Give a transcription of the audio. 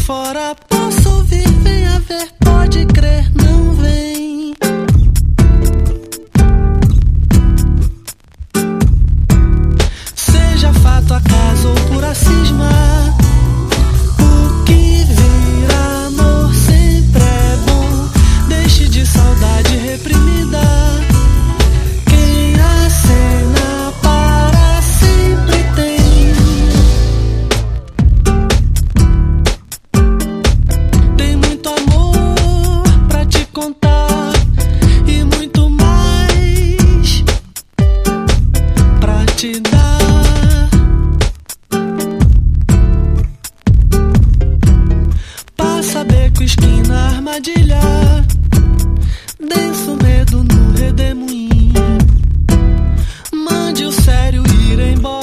fora. Posso ouvir, venha ver, pode crer, não vem. Seja fato, acaso ou pura cisma, o que vir, amor, sempre é bom. Deixe de saudade reprimida. Quem acena para sempre tem. Tem muito amor pra te contar e muito mais pra te dar. Passa beco, esquina, armadilha.